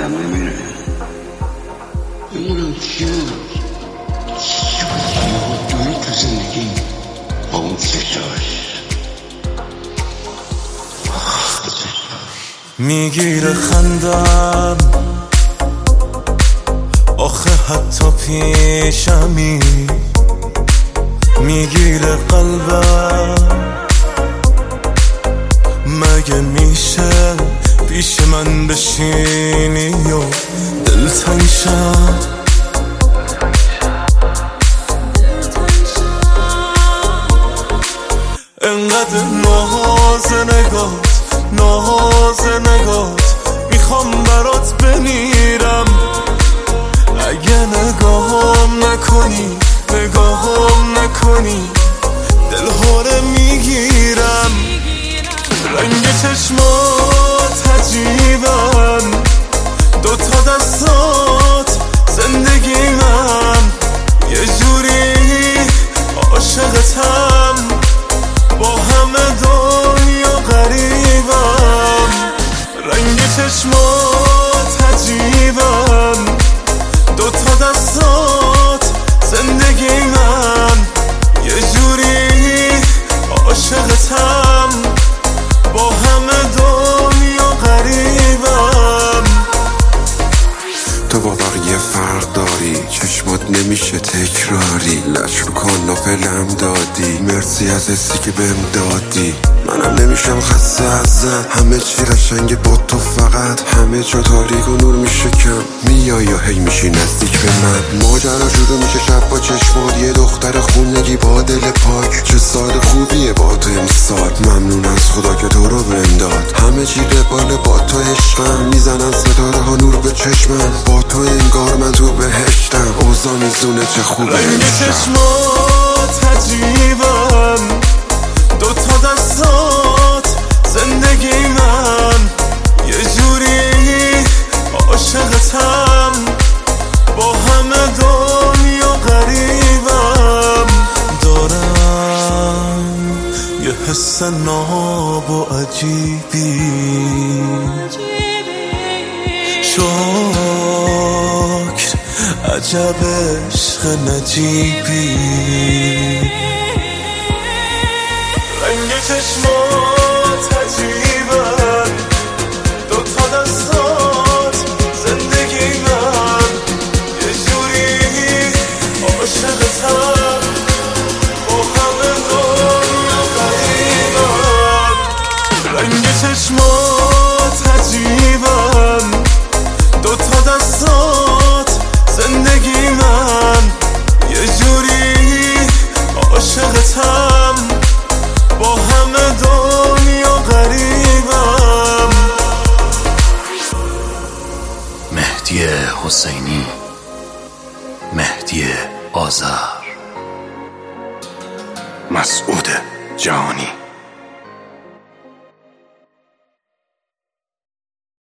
آدمایی میره بمونم چیه دوری تو زندگی با اون چشاش میگیره خندم آخه حتی پیشمی میگیره قلبم مگه میشه پیش من بشینی و دلتنگ شم انقدر ناز نگات میخوام برات بمیرم اگه نگاهم نکنی دل هاره میگیرم رنگ چشمات عجیبن دوتا دستات زندگی من یه جوری عاشقتم با همه دنیا غریبم رنگ چشمات عجیبن دوتا دستات زندگی من یه جوری عاشقتم با همه دنیا غریبم تو با بقیه فرق داری چشمات نمیشه تکراری لش رو کاناپلم دادی مرسی از حسی که بهم دادی منم نمیشم خسته ازت همه چی قشنگه با تو فقط همه جا تاریک و نور میشه کم میای یا هی میشی نزدیک به من ماجرا شروع میشه شب با چشمات یه دختر خونگی با دل پاک چه سال خوبیه با تو امسال ممنون از خدا که تو رو بهم داد همه چی قبال با تو عشقم میزنن ستاره ها نور به چشمم با تو انگار من تو بهشتم اوضاع میزونه چه خوبه رنگ چشمات عجیبن دوتا دستات زندگی من یه جوری عاشقتم با همه دنیا غریبم دارم یه حس ناب و عجیبی شکر عجب عشق نجیبی رنگ چشمات عجیبن دوتا دستات زندگی من یه جوری عاشقتم با همه دنیا غریبم رنگ چشمات عجیبن دوتا دستات زندگی من یه جوری عاشقتم با همه دنیا غریبم مهدی حسینی مهدی آذر مسعود جهانی